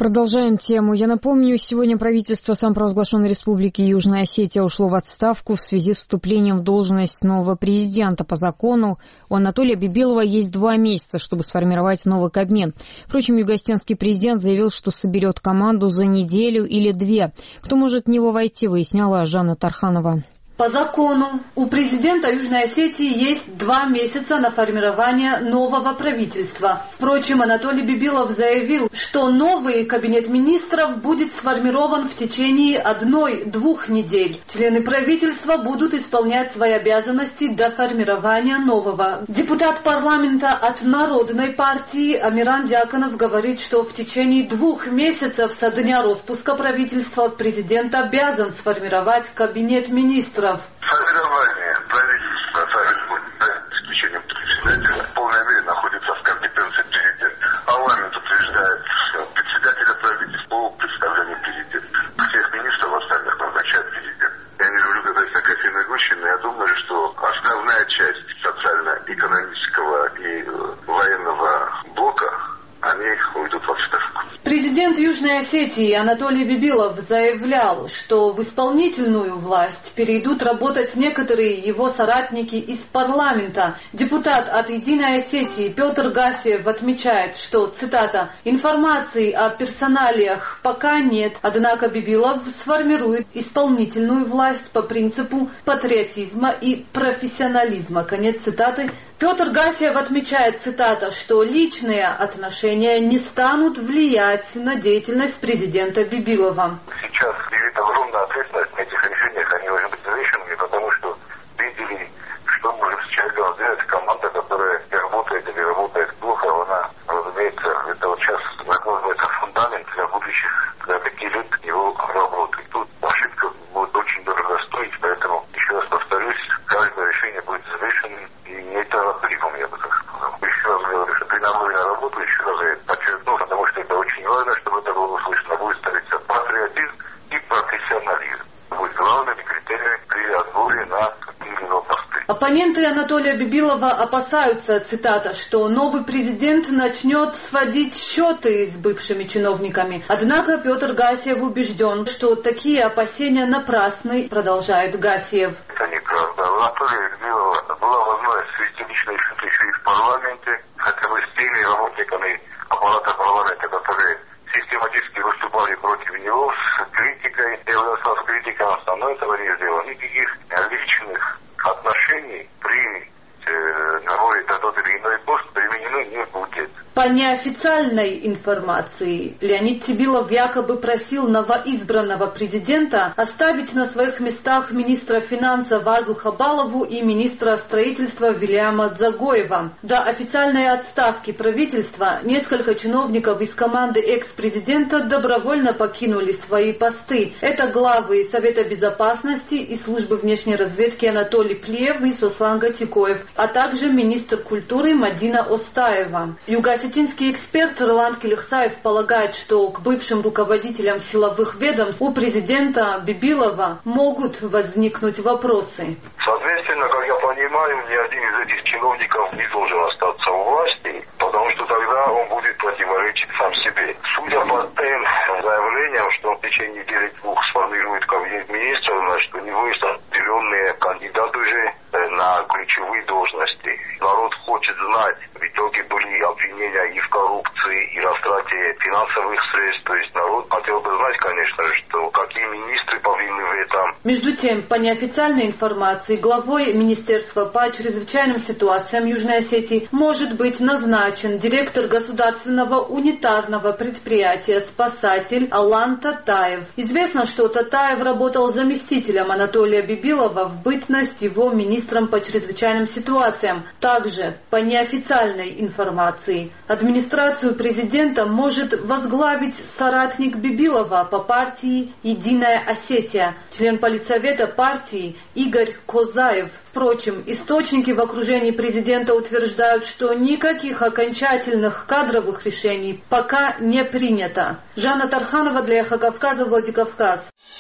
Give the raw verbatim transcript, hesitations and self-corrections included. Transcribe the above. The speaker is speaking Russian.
Продолжаем тему. Я напомню, сегодня правительство самопровозглашенной республики Южная Осетия ушло в отставку в связи с вступлением в должность нового президента. По закону у Анатолия Бибилова есть два месяца, чтобы сформировать новый кабмин. Впрочем, югоостенский президент заявил, что соберет команду за неделю или две. Кто может в него войти, выясняла Жанна Тарханова. По закону у президента Южной Осетии есть два месяца на формирование нового правительства. Впрочем, Анатолий Бибилов заявил, что новый кабинет министров будет сформирован в течение одной-двух недель. Члены правительства будут исполнять свои обязанности до формирования нового. Депутат парламента от Народной партии Амиран Дьяконов говорит, что в течение двух месяцев со дня распуска правительства президент обязан сформировать кабинет министров. Формирование правительства с исключением председателя в полной мере находится в компетенции президента. Парламент утверждает председателя правительства по представлению президента. Всех министров остальных назначает президент. Я не люблю говорить о кофейной гуще, но я думаю, что основная часть социально-экономического и военного блока, они уйдут в отставку. Президент Южной Осетии Анатолий Бибилов заявлял, что в исполнительную власть перейдут работать некоторые его соратники из парламента. Депутат от Единой Осетии Петр Гасиев отмечает, что, цитата, «информации о персоналиях пока нет, однако Бибилов сформирует исполнительную власть по принципу патриотизма и профессионализма». Конец цитаты. Петр Гасиев отмечает, цитата, что личные отношения не станут влиять на деятельность президента Бибилова. Сейчас лежит огромная ответственность на этих решениях, они должны быть взвешенными, потому что видели, что может с человеком сделать команда, которая не работает или работает плохо, она, разумеется, это вот сейчас накладывается фундамент для будущих, для таких лет его работы. Тут ошибка будет очень дорого стоить, поэтому, еще раз повторюсь, каждое решение будет взвешенным и неальтернативным, я бы так сказал. Еще раз говорю, что при наборе на работу, еще раз я подчеркну, потому что это очень важно, чтобы это было услышано, будет ставиться патриотизм и профессионализм. Будет главными критериями при отборе на какие-либо посты. Оппоненты Анатолия Бибилова опасаются, цитата, что новый президент начнет сводить счеты с бывшими чиновниками. Однако Петр Гасиев убежден, что такие опасения напрасны, продолжает Гасиев. Это неправда. У Анатолия Бибилова была возможность свести личные счеты еще и в парламенте, хотя бы с теми работниками аппарата парламента, которые систематически выступали против него с критикой, являлся с критикой, но этого не сделал. Никаких личных отношений при э, наборе на тот или иной пост применено не будет. По неофициальной информации, Леонид Тибилов якобы просил новоизбранного президента оставить на своих местах министра финансов Азу Хабалову и министра строительства Вильяма Дзагоева. До официальной отставки правительства несколько чиновников из команды экс-президента добровольно покинули свои посты. Это главы Совета безопасности и службы внешней разведки Анатолий Плиев и Сослан Гатикоев, а также министр культуры Мадина Остаева. Юго-осетинский эксперт Роланд Келихсаев полагает, что к бывшим руководителям силовых ведомств у президента Бибилова могут возникнуть вопросы. Соответственно, как я понимаю, ни один из этих чиновников не должен остаться у власти, потому что тогда он будет противоречить сам себе. Судя по тем заявлениям, что он в течение недели-двух сформирует кабинет министров, значит, у него есть определенные кандидаты уже на ключевые должности. Народ хочет знать, в итоге были обвинения и в коррупции, и растрате финансовых средств. То есть народ хотел бы знать, конечно, что какие министры повинны в этом. Между тем, по неофициальной информации, главой Министерства по чрезвычайным ситуациям Южной Осетии может быть назначен директор государственного унитарного предприятия «Спасатель» Алан Татаев. Известно, что Татаев работал заместителем Анатолия Бибилова в бытность его министром по чрезвычайным ситуациям. Также, по неофициальной информации, администрацию президента может возглавить соратник Бибилова по партии «Единая Осетия», член политсовета партии Игорь Козаев. Впрочем, источники в окружении президента утверждают, что никаких окончательных кадровых решений пока не принято. Жанна Тарханова для Эхо Кавказа, Владикавказ.